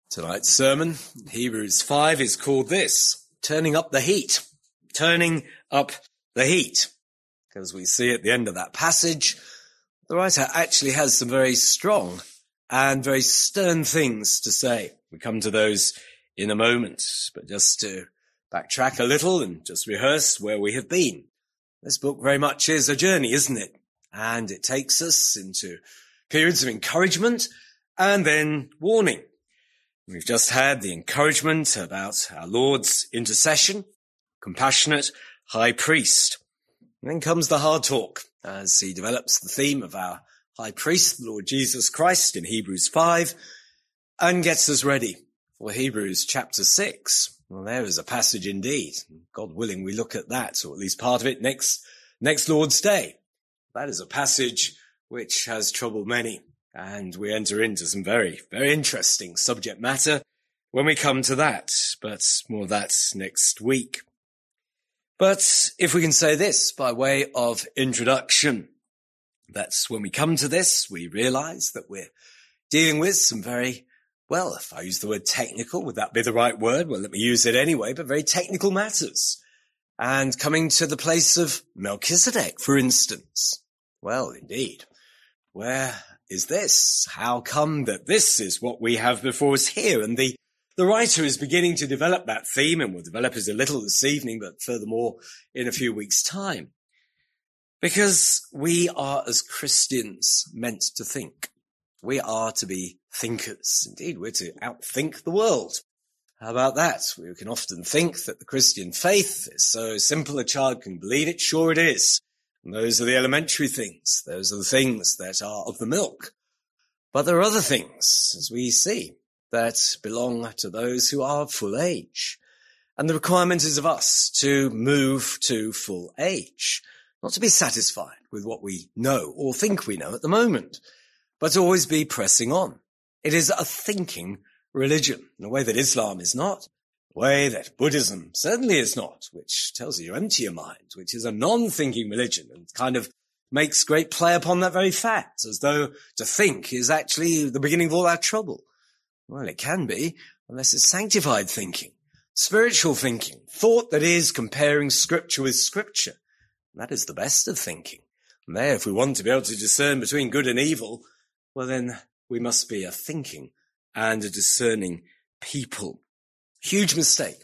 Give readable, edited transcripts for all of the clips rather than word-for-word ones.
Tonight's sermon, Hebrews 5, is called this, Turning Up the Heat. Turning up the heat. Because we see at the end of that passage, the writer actually has some very strong and very stern things to say. We come to those in a moment, but just to backtrack a little and just rehearse where we have been. This book very much is a journey, isn't it? And it takes us into periods of encouragement and then warning. We've just had the encouragement about our Lord's intercession, compassionate high priest. And then comes the hard talk as he develops the theme of our high priest, the Lord Jesus Christ, in Hebrews 5, and gets us ready for Hebrews chapter 6. Well, there is a passage indeed. God willing, we look at that, or at least part of it, next Lord's Day. That is a passage which has troubled many. And we enter into some very, very interesting subject matter when we come to that, but more of that next week. But if we can say this by way of introduction, that's when we come to this, we realize that we're dealing with some very, well, if I use the word technical, would that be the right word? Well, let me use it anyway, but very technical matters. And coming to the place of Melchizedek, for instance. Well, indeed, where is this? How come that this is what we have before us here? And the writer is beginning to develop that theme, and will develop it a little this evening, but furthermore in a few weeks' time. Because we are, as Christians, meant to think. We are to be thinkers. Indeed, we're to outthink the world. How about that? We can often think that the Christian faith is so simple a child can believe it. Sure it is. And those are the elementary things. Those are the things that are of the milk. But there are other things, as we see, that belong to those who are of full age. And the requirement is of us to move to full age, not to be satisfied with what we know or think we know at the moment, but to always be pressing on. It is a thinking religion, in a way that Islam is not. Way that Buddhism certainly is not, which tells you empty your mind, which is a non-thinking religion and kind of makes great play upon that very fact, as though to think is actually the beginning of all our trouble. Well, it can be, unless it's sanctified thinking, spiritual thinking, thought that is comparing scripture with scripture. That is the best of thinking. And there, if we want to be able to discern between good and evil, well then we must be a thinking and a discerning people. Huge mistake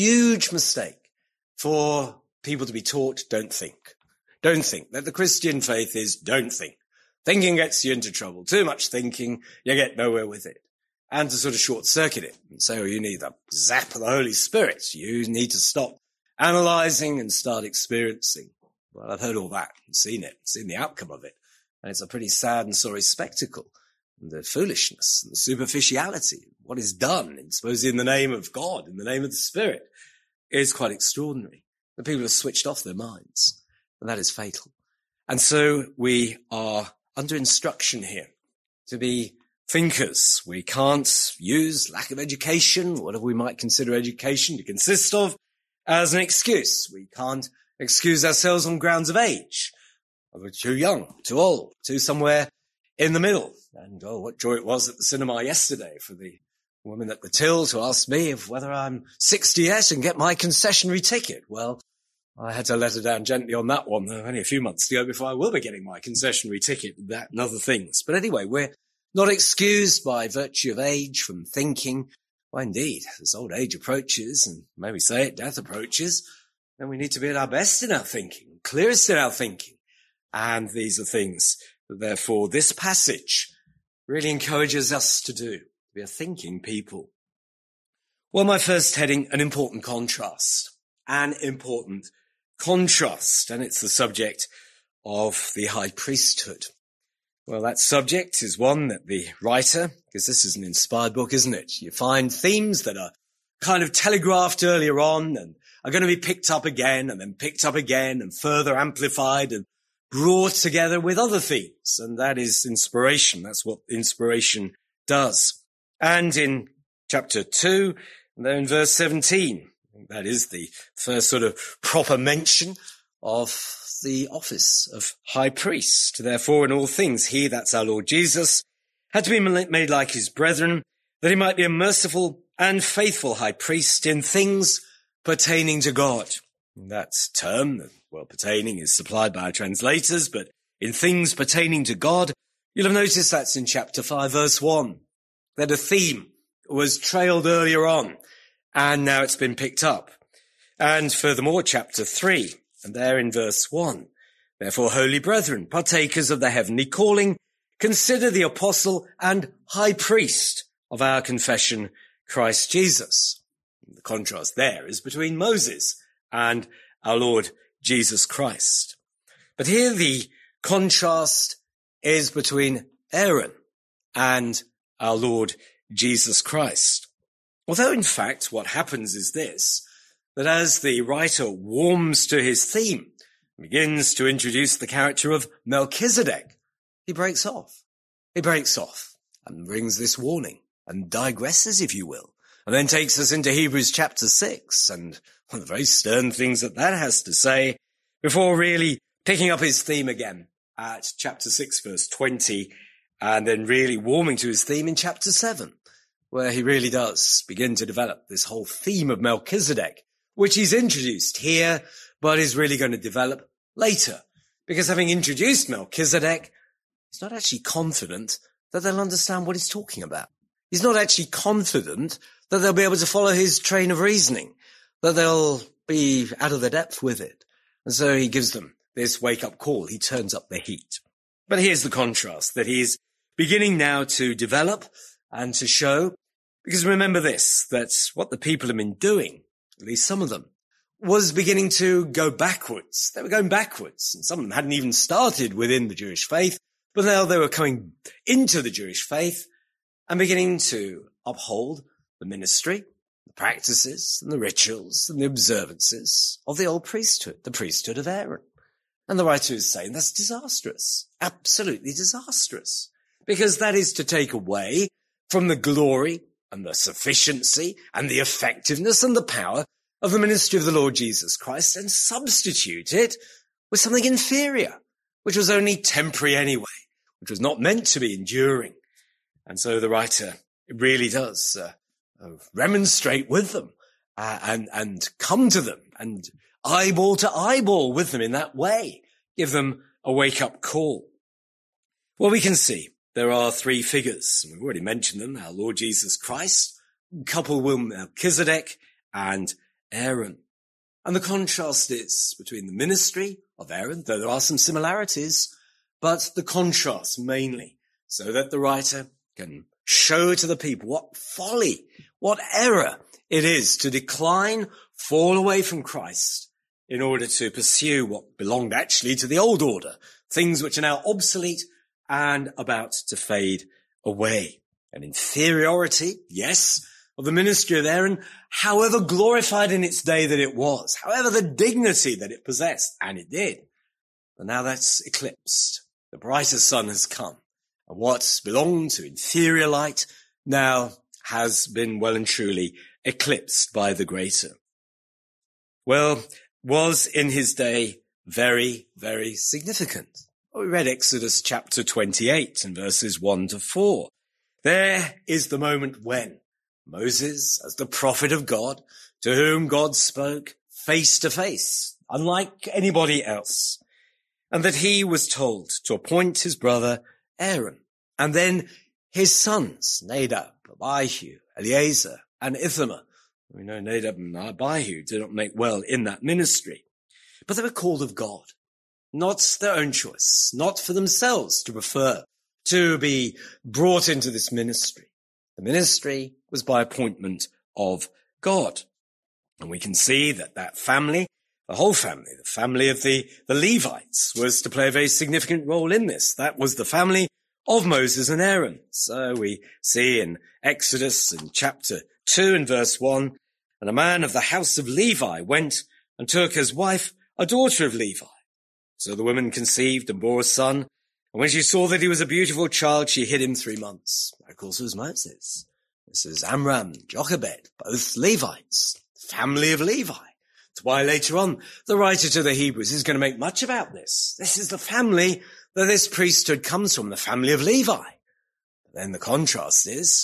for people to be taught, don't think. Don't think. That the Christian faith is don't think. Thinking gets you into trouble. Too much thinking, you get nowhere with it. And to sort of short circuit it and say, oh, you need a zap of the Holy Spirit. You need to stop analyzing and start experiencing. Well, I've heard all that and seen the outcome of it. And it's a pretty sad and sorry spectacle. And the foolishness and the superficiality, what is done, in the name of God, in the name of the Spirit, is quite extraordinary. The people have switched off their minds, and that is fatal. And so we are under instruction here to be thinkers. We can't use lack of education, whatever we might consider education to consist of, as an excuse. We can't excuse ourselves on grounds of age. We're too young, too old, too somewhere in the middle. And oh, what joy it was at the cinema yesterday for the woman at the till to ask me if whether I'm 60 yet and get my concessionary ticket. Well, I had to let her down gently on that one. Only a few months to go before I will be getting my concessionary ticket, that and other things. But anyway, we're not excused by virtue of age from thinking. Well, indeed, as old age approaches, and may we say it, death approaches, then we need to be at our best in our thinking, clearest in our thinking. And these are things that, therefore, this passage really encourages us to do, to be a thinking people. Well, my first heading, an important contrast. An important contrast, and it's the subject of the high priesthood. Well, that subject is one that the writer, because this is an inspired book, isn't it? You find themes that are kind of telegraphed earlier on and are going to be picked up again and then picked up again and further amplified and brought together with other themes. And that is inspiration. That's what inspiration does. And in chapter 2, and there in verse 17, that is the first sort of proper mention of the office of high priest. Therefore, in all things, he, that's our Lord Jesus, had to be made like his brethren that he might be a merciful and faithful high priest in things pertaining to God. That term, well, pertaining is supplied by our translators, but in things pertaining to God, you'll have noticed that's in chapter 5, verse 1, that a theme was trailed earlier on, and now it's been picked up. And furthermore, chapter 3, and there in verse 1, therefore, holy brethren, partakers of the heavenly calling, consider the apostle and high priest of our confession, Christ Jesus. The contrast there is between Moses and our Lord Jesus Christ. But here the contrast is between Aaron and our Lord Jesus Christ. Although, in fact, what happens is this, that as the writer warms to his theme, begins to introduce the character of Melchizedek, he breaks off. He breaks off and brings this warning and digresses, if you will, and then takes us into Hebrews chapter 6 and one of the very stern things that has to say before really picking up his theme again at chapter 6, verse 20, and then really warming to his theme in chapter 7, where he really does begin to develop this whole theme of Melchizedek, which he's introduced here, but is really going to develop later. Because having introduced Melchizedek, he's not actually confident that they'll understand what he's talking about. He's not actually confident that they'll be able to follow his train of reasoning, that they'll be out of their depth with it. And so he gives them this wake-up call. He turns up the heat. But here's the contrast that he's beginning now to develop and to show. Because remember this, that what the people have been doing, at least some of them, was beginning to go backwards. They were going backwards, and some of them hadn't even started within the Jewish faith, but now they were coming into the Jewish faith and beginning to uphold the ministry, the practices, and the rituals, and the observances of the old priesthood, the priesthood of Aaron. And the writer is saying that's disastrous, absolutely disastrous, because that is to take away from the glory and the sufficiency and the effectiveness and the power of the ministry of the Lord Jesus Christ and substitute it with something inferior, which was only temporary anyway, which was not meant to be enduring. And so the writer really does remonstrate with them and come to them and eyeball to eyeball with them in that way, give them a wake-up call. Well, we can see there are three figures. We've already mentioned them, our Lord Jesus Christ, coupled with Melchizedek and Aaron. And the contrast is between the ministry of Aaron, though there are some similarities, but the contrast mainly, so that the writer can show to the people what folly, what error it is to decline, fall away from Christ in order to pursue what belonged actually to the old order, things which are now obsolete and about to fade away. An inferiority, yes, of the ministry of Aaron, however glorified in its day that it was, however the dignity that it possessed, and it did. But now that's eclipsed. The brighter sun has come, and what belonged to inferior light now has been well and truly eclipsed by the greater. Well, was in his day very, very significant. We read Exodus chapter 28 and verses 1 to 4. There is the moment when Moses, as the prophet of God, to whom God spoke face to face, unlike anybody else, and that he was told to appoint his brother Aaron, and then his sons, Nadab, Abihu, Eleazar, and Ithamar. We know Nadab and Abihu did not make well in that ministry, but they were called of God, not their own choice, not for themselves to prefer to be brought into this ministry. The ministry was by appointment of God. And we can see that family, the whole family, the family of the Levites, was to play a very significant role in this. That was the family of Moses and Aaron. So we see in Exodus in chapter 2 and verse 1, and a man of the house of Levi went and took as wife a daughter of Levi. So the woman conceived and bore a son. And when she saw that he was a beautiful child, she hid him 3 months. Of course, it was Moses. This is Amram, Jochebed, both Levites, family of Levi. That's why later on, the writer to the Hebrews is going to make much about this. This is the family that this priesthood comes from, the family of Levi. But then the contrast is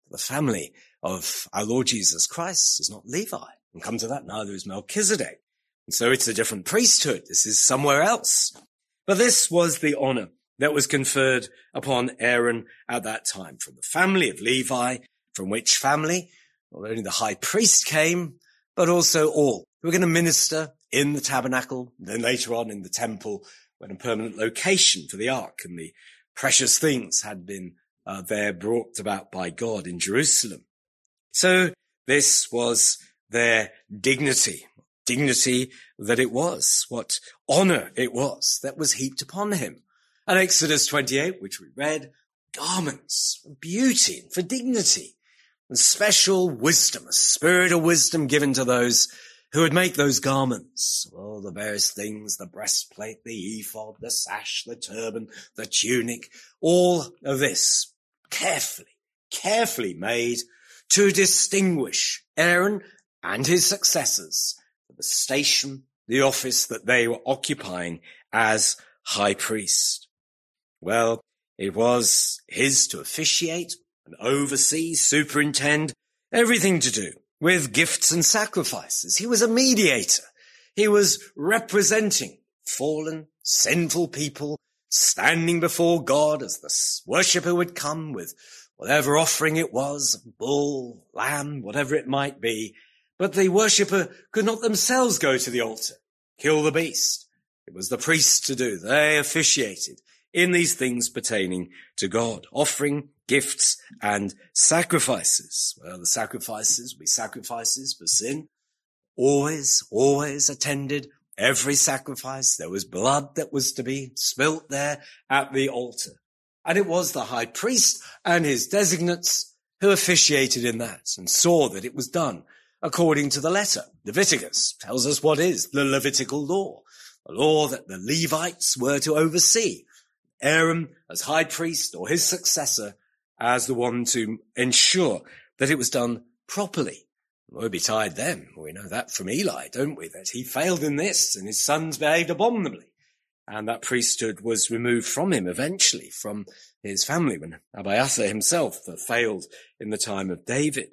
The family of our Lord Jesus Christ is not Levi. And come to that, neither is Melchizedek. And so it's a different priesthood. This is somewhere else. But this was the honor that was conferred upon Aaron at that time, from the family of Levi, from which family not only the high priest came, but also all who were going to minister in the tabernacle, then later on in the temple, when a permanent location for the ark and the precious things had been there brought about by God in Jerusalem. So this was their dignity that it was, what honor it was that was heaped upon him. And Exodus 28, which we read, garments for beauty and for dignity and special wisdom, a spirit of wisdom given to those who would make those garments. All the various things, the breastplate, the ephod, the sash, the turban, the tunic, all of this carefully made to distinguish Aaron and his successors for the station, the office that they were occupying as high priest. Well, it was his to officiate and oversee, superintend, everything to do with gifts and sacrifices. He was a mediator. He was representing fallen, sinful people, standing before God as the worshipper would come with whatever offering it was, bull, lamb, whatever it might be. But the worshipper could not themselves go to the altar, kill the beast. It was the priests to do. They officiated in these things pertaining to God, offering gifts and sacrifices. Well, the sacrifices will be sacrifices for sin. Always attended every sacrifice. There was blood that was to be spilt there at the altar. And it was the high priest and his designates who officiated in that and saw that it was done according to the letter. Leviticus tells us what is the Levitical law, a law that the Levites were to oversee. Aaron as high priest or his successor as the one to ensure that it was done properly. Woe betide them. We know that from Eli, don't we? That he failed in this and his sons behaved abominably. And that priesthood was removed from him eventually, from his family, when Abiathar himself failed in the time of David.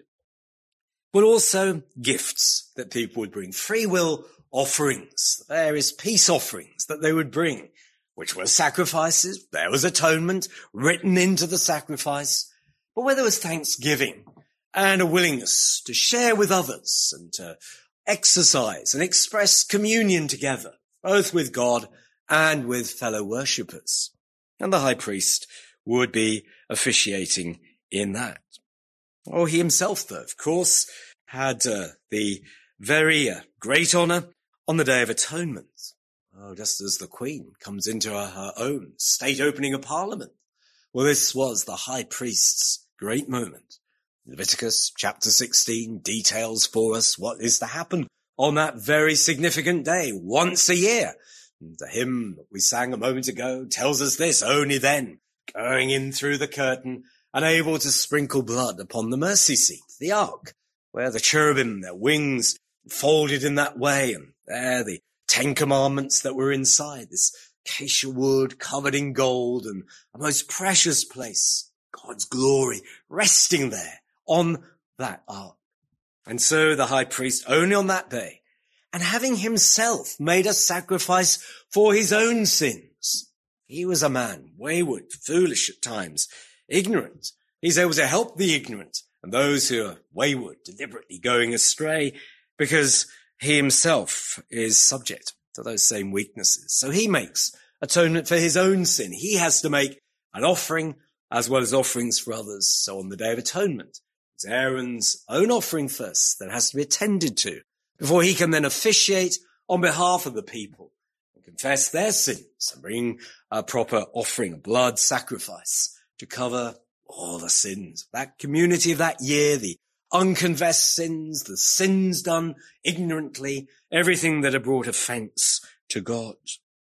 But also gifts that people would bring, free will offerings, various peace offerings that they would bring, which were sacrifices. There was atonement written into the sacrifice, but where there was thanksgiving and a willingness to share with others and to exercise and express communion together, both with God and with fellow worshippers. And the high priest would be officiating in that. Oh, he himself, though, of course, had the very great honor on the Day of Atonement. Oh, just as the Queen comes into her own state opening of Parliament. Well, this was the high priest's great moment. Leviticus chapter 16 details for us what is to happen on that very significant day, once a year. And the hymn that we sang a moment ago tells us this: only then, going in through the curtain and able to sprinkle blood upon the mercy seat, the ark, where the cherubim, their wings folded in that way, and there the 10 commandments that were inside, this acacia wood covered in gold, and a most precious place, God's glory resting there on that ark. And so the high priest, only on that day, and having himself made a sacrifice for his own sins. He was a man, wayward, foolish at times, ignorant. He's able to help the ignorant and those who are wayward, deliberately going astray, because he himself is subject to those same weaknesses. So he makes atonement for his own sin. He has to make an offering as well as offerings for others. So on the Day of Atonement, it's Aaron's own offering first that has to be attended to before he can then officiate on behalf of the people and confess their sins and bring a proper offering, a blood sacrifice to cover all the sins of that community of that year, the unconfessed sins, the sins done ignorantly, everything that had brought offense to God.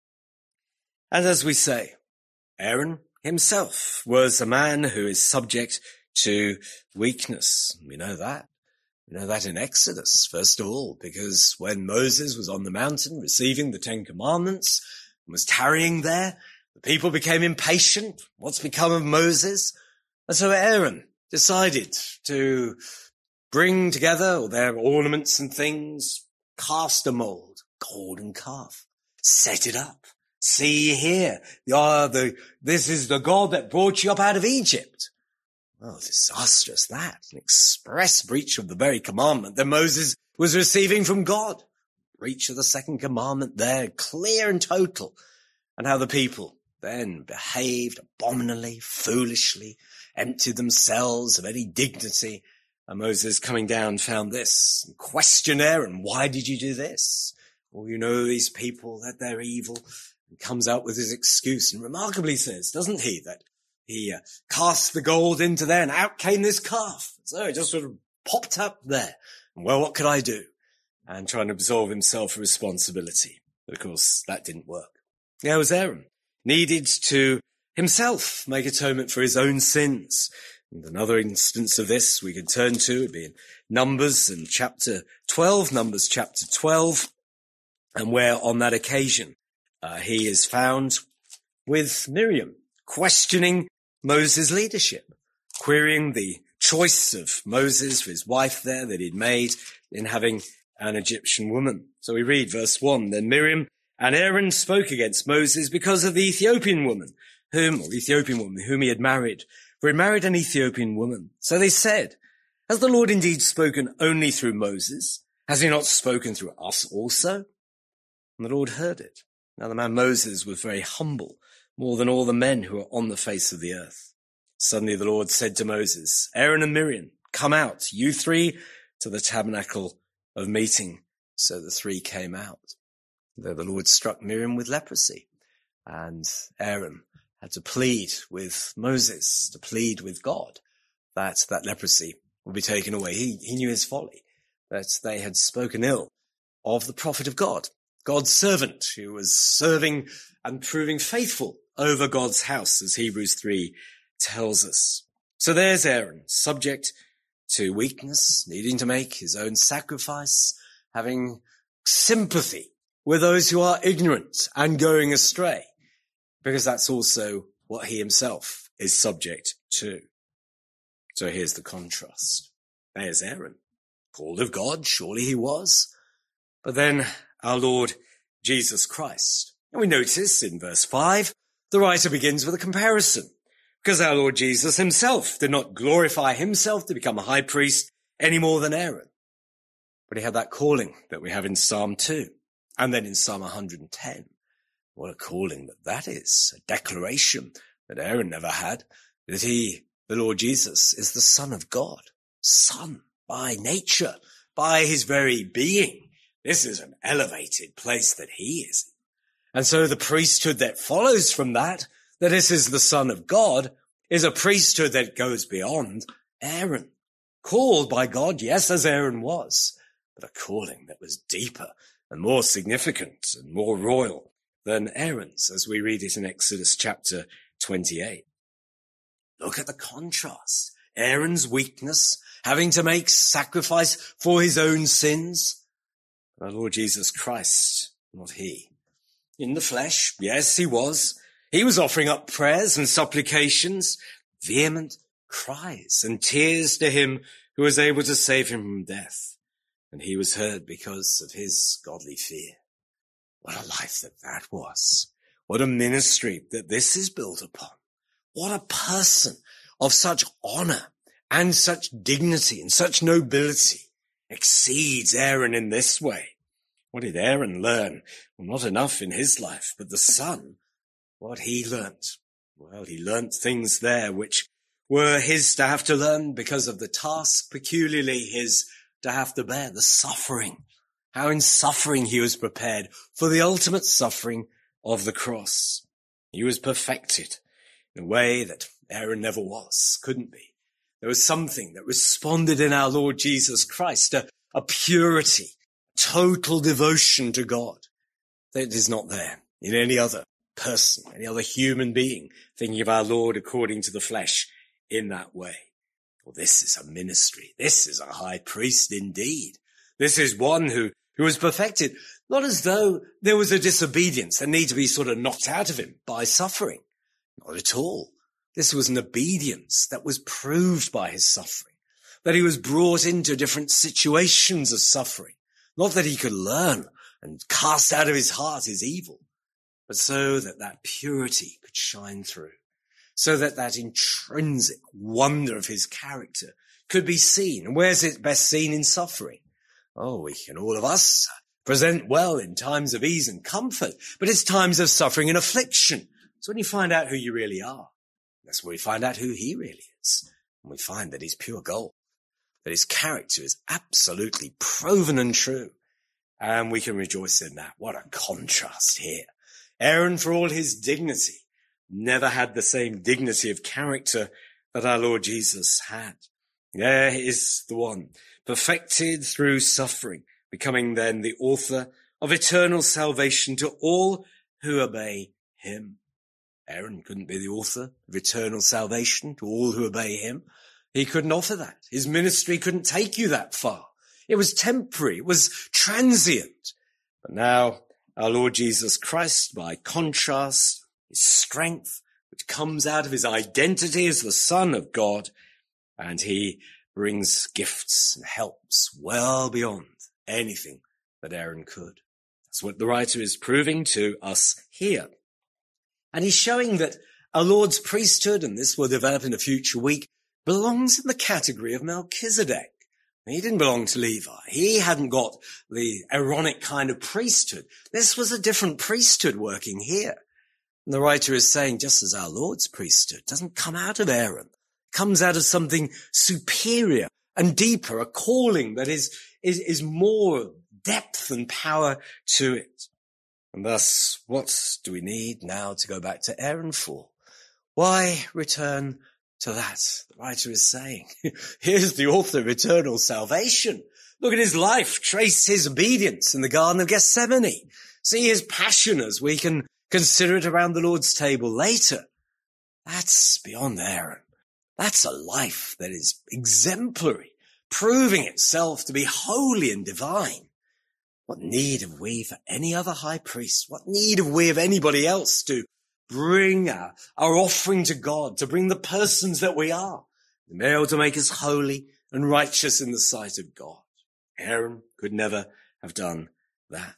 And as we say, Aaron himself was a man who is subject to weakness. We know that. We know that in Exodus, first of all, because when Moses was on the mountain receiving the 10 Commandments and was tarrying there, the people became impatient. What's become of Moses? And so Aaron decided to bring together all their ornaments and things, cast a mold, golden calf, set it up. See here, this is the God that brought you up out of Egypt. Oh, disastrous that. An express breach of the very commandment that Moses was receiving from God. Breach of the second commandment there, clear and total. And how the people then behaved abominably, foolishly, emptied themselves of any dignity. And Moses coming down found this and questioned Aaron, why did you do this? Well, you know these people, that they're evil. And comes out with his excuse and remarkably says, doesn't he, that he cast the gold into there and out came this calf. So it just sort of popped up there. And well, what could I do? And trying to absolve himself of responsibility. But of course, that didn't work. There was Aaron, needed to himself make atonement for his own sins. And another instance of this we can turn to would be in Numbers and chapter 12, Numbers chapter 12, and where on that occasion he is found with Miriam, questioning Moses' leadership, querying the choice of Moses for his wife there that he'd made in having an Egyptian woman. So we read verse 1, then Miriam and Aaron spoke against Moses because of the Ethiopian woman whom he had married. For he married an Ethiopian woman. So they said, has the Lord indeed spoken only through Moses? Has he not spoken through us also? And the Lord heard it. Now the man Moses was very humble, more than all the men who are on the face of the earth. Suddenly the Lord said to Moses, Aaron and Miriam, come out, you three, to the tabernacle of meeting. So the three came out. There the Lord struck Miriam with leprosy, and Aaron had to plead with Moses, to plead with God, that leprosy would be taken away. He knew his folly, that they had spoken ill of the prophet of God, God's servant, who was serving and proving faithful over God's house, as Hebrews 3 tells us. So there's Aaron, subject to weakness, needing to make his own sacrifice, having sympathy with those who are ignorant and going astray, because that's also what he himself is subject to. So here's the contrast. There's Aaron, called of God, surely he was. But then our Lord Jesus Christ. And we notice in verse 5, the writer begins with a comparison, because our Lord Jesus himself did not glorify himself to become a high priest any more than Aaron. But he had that calling that we have in Psalm 2 and then in Psalm 110. What a calling that is, a declaration that Aaron never had, that the Lord Jesus, is the Son of God, Son by nature, by his very being. This is an elevated place that he is. And so the priesthood that follows from that this is the Son of God, is a priesthood that goes beyond Aaron. Called by God, yes, as Aaron was, but a calling that was deeper and more significant and more royal than Aaron's, as we read it in Exodus chapter 28. Look at the contrast. Aaron's weakness, having to make sacrifice for his own sins. Our Lord Jesus Christ, not he. In the flesh, yes, he was. He was offering up prayers and supplications, vehement cries and tears to him who was able to save him from death. And he was heard because of his godly fear. What a life that was. What a ministry that this is built upon. What a person of such honor and such dignity and such nobility exceeds Aaron in this way. What did Aaron learn? Well, not enough in his life, but the son, what he learnt. Well, he learnt things there which were his to have to learn because of the task, peculiarly his to have to bear, the suffering. How in suffering he was prepared for the ultimate suffering of the cross. He was perfected in a way that Aaron never was, couldn't be. There was something that responded in our Lord Jesus Christ, a purity, total devotion to God that is not there in any other person, any other human being thinking of our Lord according to the flesh in that way. Well, this is a ministry. This is a high priest indeed. This is one who was perfected, not as though there was a disobedience that needed to be sort of knocked out of him by suffering. Not at all. This was an obedience that was proved by his suffering, that he was brought into different situations of suffering, not that he could learn and cast out of his heart his evil, but so that that purity could shine through, so that that intrinsic wonder of his character could be seen. And where's it best seen? In suffering. Oh, we can all of us present well in times of ease and comfort, but it's times of suffering and affliction. It's when you find out who you really are. That's where we find out who he really is. And we find that he's pure gold, that his character is absolutely proven and true. And we can rejoice in that. What a contrast here. Aaron, for all his dignity, never had the same dignity of character that our Lord Jesus had. There is the one, perfected through suffering, becoming then the author of eternal salvation to all who obey him. Aaron couldn't be the author of eternal salvation to all who obey him. He couldn't offer that. His ministry couldn't take you that far. It was temporary. It was transient. But now our Lord Jesus Christ, by contrast, his strength, which comes out of his identity as the Son of God, and he brings gifts and helps well beyond anything that Aaron could. That's what the writer is proving to us here. And he's showing that our Lord's priesthood, and this will develop in a future week, belongs in the category of Melchizedek. He didn't belong to Levi. He hadn't got the Aaronic kind of priesthood. This was a different priesthood working here. And the writer is saying, just as our Lord's priesthood doesn't come out of Aaron, it comes out of something superior and deeper, a calling that is more depth and power to it. And thus, what do we need now to go back to Aaron for? Why return to that? The writer is saying, here's the author of eternal salvation. Look at his life. Trace his obedience in the Garden of Gethsemane. See his passion as we can consider it around the Lord's table later. That's beyond Aaron. That's a life that is exemplary, proving itself to be holy and divine. What need have we for any other high priest? What need have we of anybody else to bring our offering to God, to bring the persons that we are, and be able to make us holy and righteous in the sight of God? Aaron could never have done that.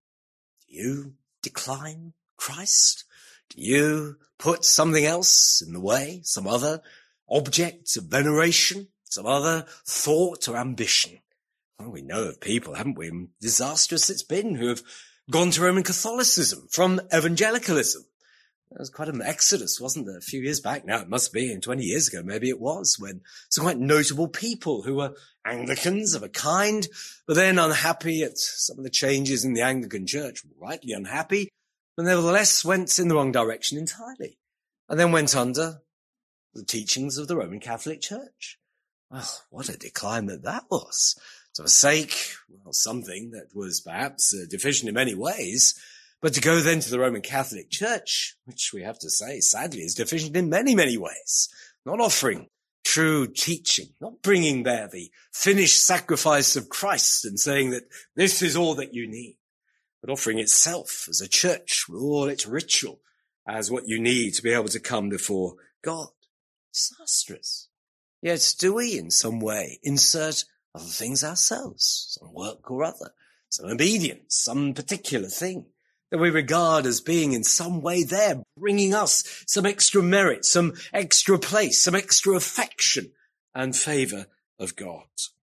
Do you decline Christ? Do you put something else in the way, some other object of veneration, some other thought or ambition? Well, we know of people, haven't we, and disastrous it's been, who have gone to Roman Catholicism from evangelicalism. There was quite an exodus, wasn't there, a few years back now? It must be, 20 years ago, maybe it was, when some quite notable people who were Anglicans of a kind, but then unhappy at some of the changes in the Anglican Church, rightly unhappy, but nevertheless went in the wrong direction entirely, and then went under the teachings of the Roman Catholic Church. Oh, what a decline that was. To forsake, well, something that was perhaps deficient in many ways, but to go then to the Roman Catholic Church, which we have to say, sadly, is deficient in many, many ways, not offering true teaching, not bringing there the finished sacrifice of Christ and saying that this is all that you need, but offering itself as a church with all its ritual as what you need to be able to come before God. Disastrous. Yet do we in some way insert other things ourselves, some work or other, some obedience, some particular thing that we regard as being in some way there, bringing us some extra merit, some extra place, some extra affection and favour of God?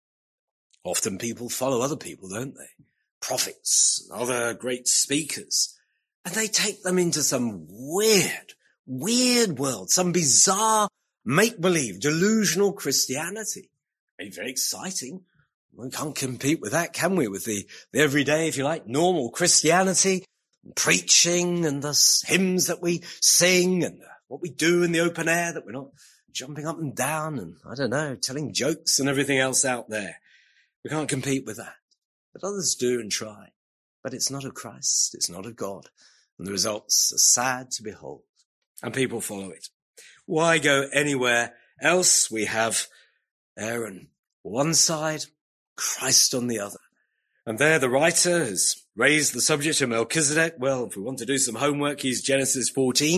Often people follow other people, don't they? Prophets, other great speakers, and they take them into some weird world, some bizarre make-believe, delusional Christianity. It's very exciting. We can't compete with that, can we? With the everyday, if you like, normal Christianity, preaching and the hymns that we sing and what we do in the open air, that we're not jumping up and down and, I don't know, telling jokes and everything else out there. We can't compete with that. But others do and try. But it's not of Christ. It's not of God. And the results are sad to behold. And people follow it. Why go anywhere else? We have Aaron one side, Christ on the other. And there the writer has raised the subject of Melchizedek. Well, if we want to do some homework, he's Genesis 14,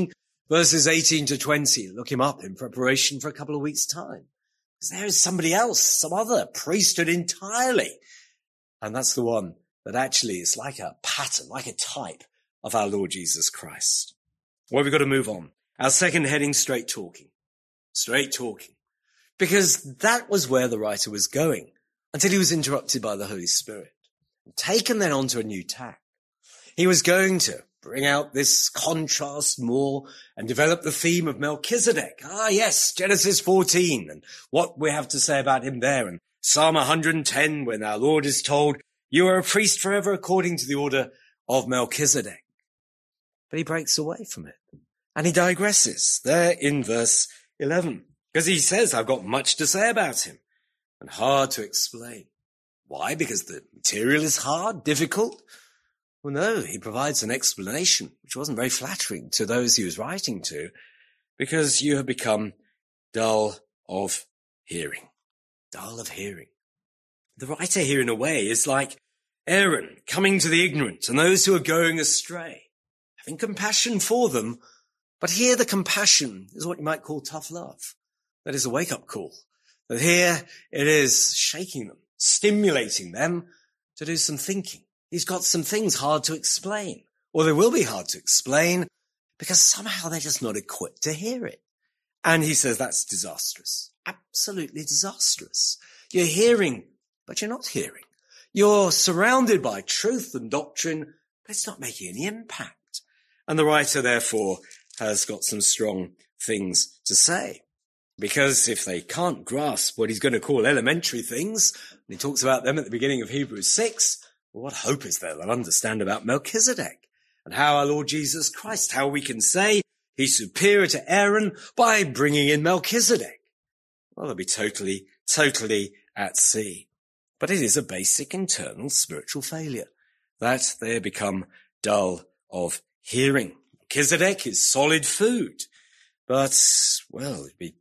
verses 18 to 20. Look him up in preparation for a couple of weeks' time. Because there is somebody else, some other priesthood entirely. And that's the one that actually is like a pattern, like a type of our Lord Jesus Christ. Well, we've got to move on. Our second heading, straight talking. Straight talking. Because that was where the writer was going until he was interrupted by the Holy Spirit. Taken then onto a new tack. He was going to bring out this contrast more and develop the theme of Melchizedek. Ah, yes, Genesis 14 and what we have to say about him there. And Psalm 110, when our Lord is told, you are a priest forever according to the order of Melchizedek. But he breaks away from it and he digresses there in verse 11 because he says, I've got much to say about him and hard to explain. Why? Because the material is hard, difficult? Well, no, he provides an explanation, which wasn't very flattering to those he was writing to, because you have become dull of hearing. Dull of hearing. The writer here, in a way, is like Aaron coming to the ignorant and those who are going astray, having compassion for them. But here the compassion is what you might call tough love. That is a wake-up call. That here it is shaking them, stimulating them to do some thinking. He's got some things hard to explain, or they will be hard to explain, because somehow they're just not equipped to hear it. And he says that's disastrous, absolutely disastrous. You're hearing, but you're not hearing. You're surrounded by truth and doctrine, but it's not making any impact. And the writer, therefore, has got some strong things to say. Because if they can't grasp what he's going to call elementary things, and he talks about them at the beginning of Hebrews 6, well, what hope is there they'll understand about Melchizedek and how our Lord Jesus Christ, how we can say he's superior to Aaron by bringing in Melchizedek? Well, they'll be totally at sea. But it is a basic internal spiritual failure that they become dull of hearing. Melchizedek is solid food, but, well, it'd be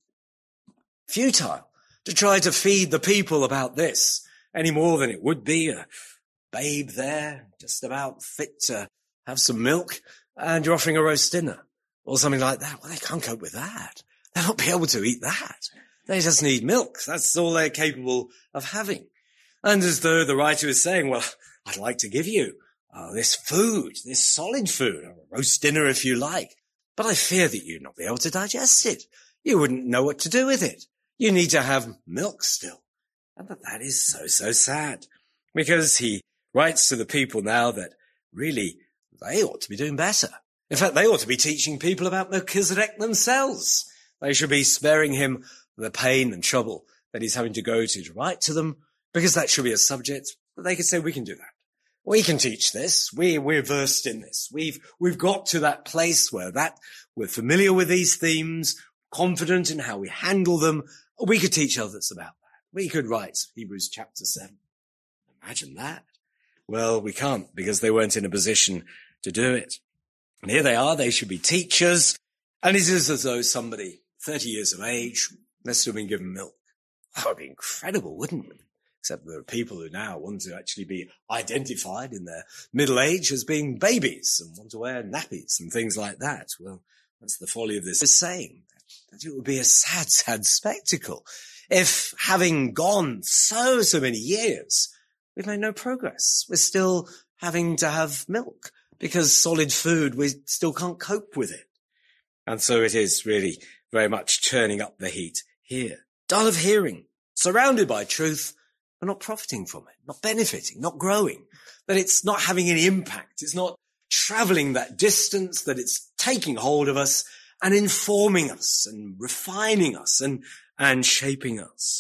futile to try to feed the people about this any more than it would be a babe there, just about fit to have some milk, and you're offering a roast dinner or something like that. Well, they can't cope with that. They'll not be able to eat that. They just need milk. That's all they're capable of having. And as though the writer is saying, well, I'd like to give you this food, this solid food, or a roast dinner if you like, but I fear that you'd not be able to digest it. You wouldn't know what to do with it. You need to have milk still. And that is so sad, because he writes to the people now that really they ought to be doing better. In fact, they ought to be teaching people about Melchizedek themselves. They should be sparing him the pain and trouble that he's having to go to write to them, because that should be a subject that they could say, we can do that. We can teach this. We're versed in this. We've got to that place where we're familiar with these themes, confident in how we handle them. We could teach others about that. We could write Hebrews chapter 7. Imagine that. Well, we can't, because they weren't in a position to do it. And here they are. They should be teachers. And it is as though somebody 30 years of age, they're still being given milk. That would be incredible, wouldn't it? Except there are people who now want to actually be identified in their middle age as being babies and want to wear nappies and things like that. Well, that's the folly of this saying, that it would be a sad spectacle if, having gone so many years, we've made no progress. We're still having to have milk because solid food, we still can't cope with it. And so it is really very much turning up the heat here. Dull of hearing, surrounded by truth, but not profiting from it, not benefiting, not growing, that it's not having any impact. It's not traveling that distance, that it's taking hold of us and informing us and refining us and shaping us.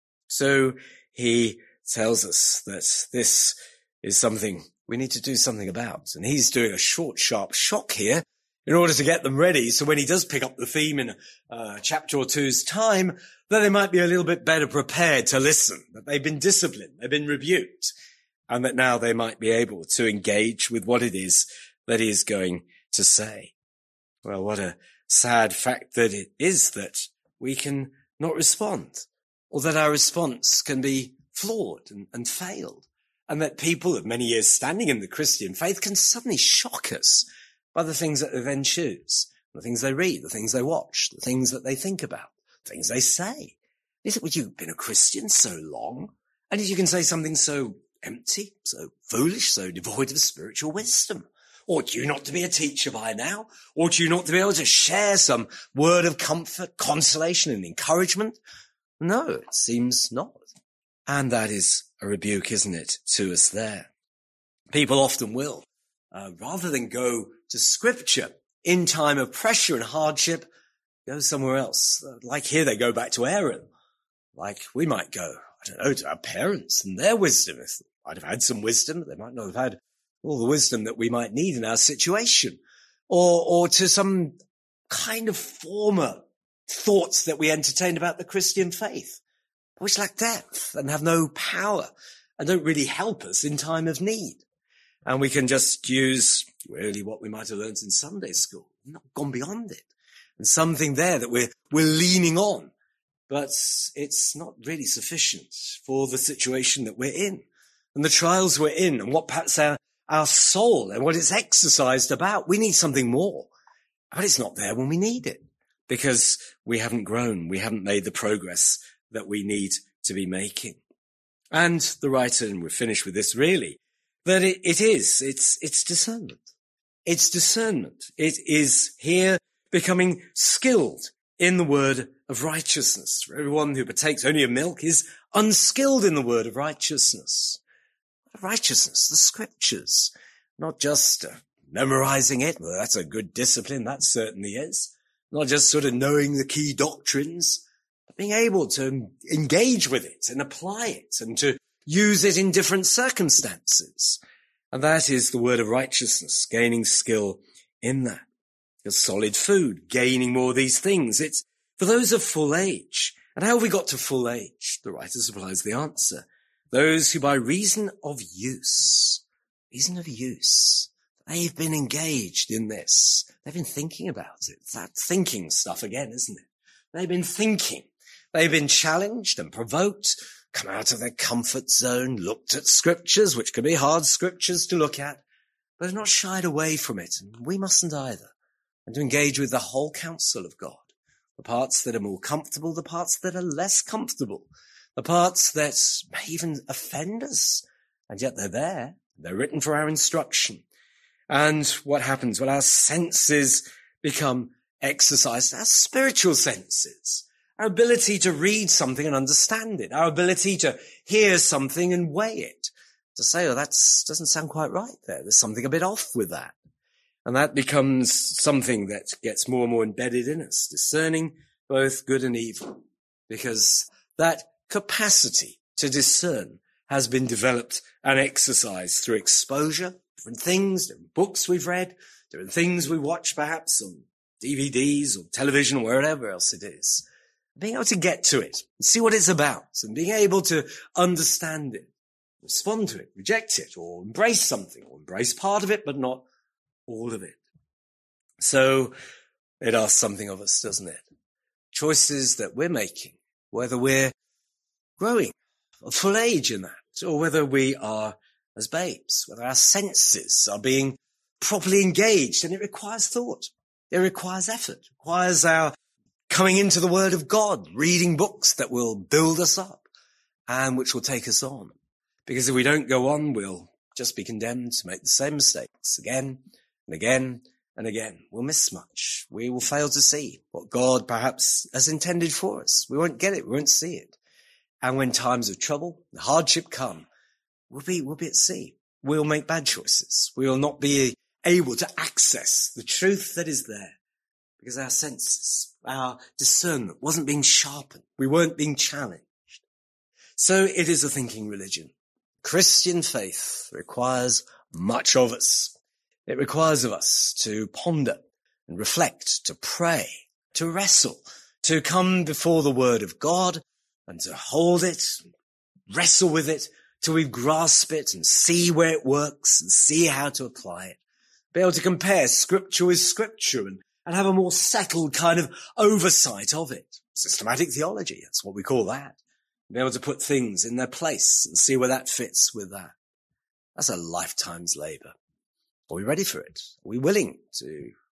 So he tells us that this is something we need to do something about. And he's doing a short, sharp shock here in order to get them ready. So when he does pick up the theme in a chapter or two's time, that they might be a little bit better prepared to listen, that they've been disciplined, they've been rebuked, and that now they might be able to engage with what it is that he is going to say. Well, what a sad fact that it is that we can not respond, or that our response can be flawed and failed, and that people of many years standing in the Christian faith can suddenly shock us by the things that they then choose the things they read, the things they watch, the things that they think about, the things they say. You think, well, you've been a Christian so long, and yet you can say something so empty, so foolish, so devoid of spiritual wisdom. Ought you not to be a teacher by now? Ought you not to be able to share some word of comfort, consolation, and encouragement? No, it seems not. And that is a rebuke, isn't it, to us there? People often will, rather than go to Scripture in time of pressure and hardship, go somewhere else. Like here, they go back to Aaron. Like we might go, I don't know, to our parents and their wisdom. If they might have had some wisdom, they might not have had all the wisdom that we might need in our situation, or to some kind of former thoughts that we entertained about the Christian faith, which lack depth and have no power and don't really help us in time of need. And we can just use really what we might have learned in Sunday school, not gone beyond it. And something there that we're leaning on, but it's not really sufficient for the situation that we're in and the trials we're in and what perhaps our soul and what it's exercised about. We need something more, but it's not there when we need it because we haven't grown. We haven't made the progress that we need to be making. And the writer, and we're finished with this really, that it's discernment. It's discernment. It is here becoming skilled in the word of righteousness. For everyone who partakes only of milk is unskilled in the word of righteousness. Righteousness, the scriptures, not just memorizing it. Well, that's a good discipline. That certainly is. Not just sort of knowing the key doctrines, but being able to engage with it and apply it and to use it in different circumstances. And that is the word of righteousness, gaining skill in that. It's solid food, gaining more of these things. It's for those of full age. And how have we got to full age? The writer supplies the answer. Those who by reason of use, they've been engaged in this. They've been thinking about it. It's that thinking stuff again, isn't it? They've been thinking. They've been challenged and provoked, come out of their comfort zone, looked at scriptures, which can be hard scriptures to look at, but have not shied away from it. And we mustn't either. And to engage with the whole counsel of God, the parts that are more comfortable, the parts that are less comfortable, the parts that may even offend us, and yet they're there. They're written for our instruction. And what happens? Well, our senses become exercised, our spiritual senses, our ability to read something and understand it, our ability to hear something and weigh it, to say, oh, that doesn't sound quite right there. There's something a bit off with that. And that becomes something that gets more and more embedded in us, discerning both good and evil, because that capacity to discern has been developed and exercised through exposure, different things, different books we've read, different things we watch perhaps on DVDs or television or wherever else it is. Being able to get to it and see what it's about and being able to understand it, respond to it, reject it, or embrace something, or embrace part of it, but not all of it. So it asks something of us, doesn't it? Choices that we're making, whether we're growing of full age in that, or whether we are as babes, whether our senses are being properly engaged, and it requires thought. It requires effort. It requires our coming into the Word of God, reading books that will build us up and which will take us on. Because if we don't go on, we'll just be condemned to make the same mistakes again and again and again. We'll miss much. We will fail to see what God perhaps has intended for us. We won't get it. We won't see it. And when times of trouble, the hardship come, we'll be at sea. We'll make bad choices. We will not be able to access the truth that is there because our senses, our discernment wasn't being sharpened. We weren't being challenged. So it is a thinking religion. Christian faith requires much of us. It requires of us to ponder and reflect, to pray, to wrestle, to come before the Word of God and to hold it, wrestle with it till we grasp it and see where it works and see how to apply it. Be able to compare scripture with scripture and have a more settled kind of oversight of it. Systematic theology, that's what we call that. Be able to put things in their place and see where that fits with that. That's a lifetime's labor. Are we ready for it? Are we willing to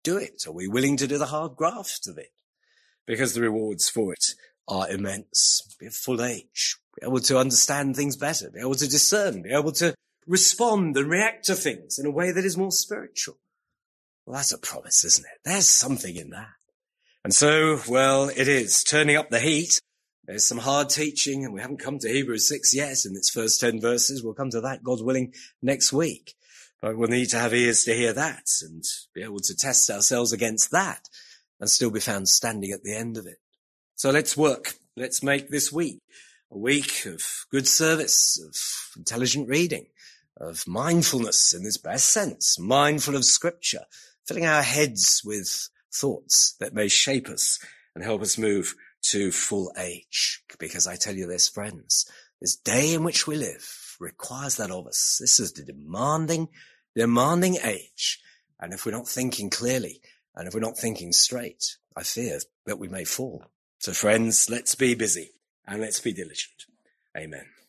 do it? Are we willing to do the hard graft of it? Because the rewards for it are immense. Be of full age, be able to understand things better, be able to discern, be able to respond and react to things in a way that is more spiritual. Well, that's a promise, isn't it? There's something in that. And so, well, it is turning up the heat. There's some hard teaching, and we haven't come to Hebrews 6 yet in its first 10 verses. We'll come to that, God willing, next week. But we'll need to have ears to hear that and be able to test ourselves against that and still be found standing at the end of it. So let's work. Let's make this week a week of good service, of intelligent reading, of mindfulness in this best sense, mindful of Scripture, filling our heads with thoughts that may shape us and help us move to full age. Because I tell you this, friends, this day in which we live requires that of us. This is the demanding age. And if we're not thinking clearly, and if we're not thinking straight, I fear that we may fall. So friends, let's be busy and let's be diligent. Amen.